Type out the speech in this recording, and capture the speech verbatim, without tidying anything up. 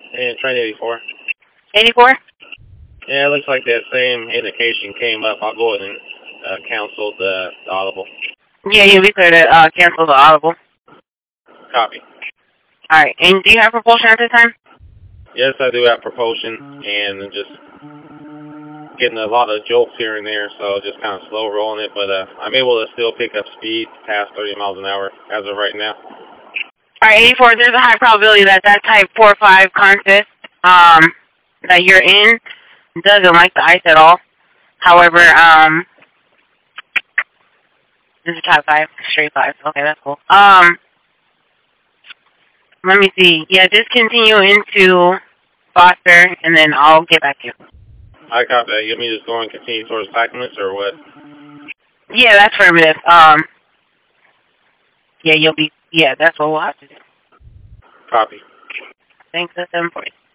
And train eighty-four. eighty-four? Yeah, it looks like that same indication came up. I'll go ahead and uh, cancel the, the audible. Yeah, you'll be clear to uh, cancel the audible. Copy. Alright, and do you have propulsion at this time? Yes, I do have propulsion, and just getting a lot of jolts here and there, so just kind of slow rolling it, but uh, I'm able to still pick up speed past thirty miles an hour as of right now. Alright, eighty-four, there's a high probability that that type four five consist um, that you're in doesn't like the ice at all. However, um, this is type five, straight five. Okay, that's cool. Um, let me see. Yeah, just continue into Foster, and then I'll get back to you. I copy that. You want me to just go and continue towards Cyclist, or what? Yeah, that's affirmative. Um, yeah, you'll be, yeah, that's what we'll have to do. Copy. Thanks, that's seven forty.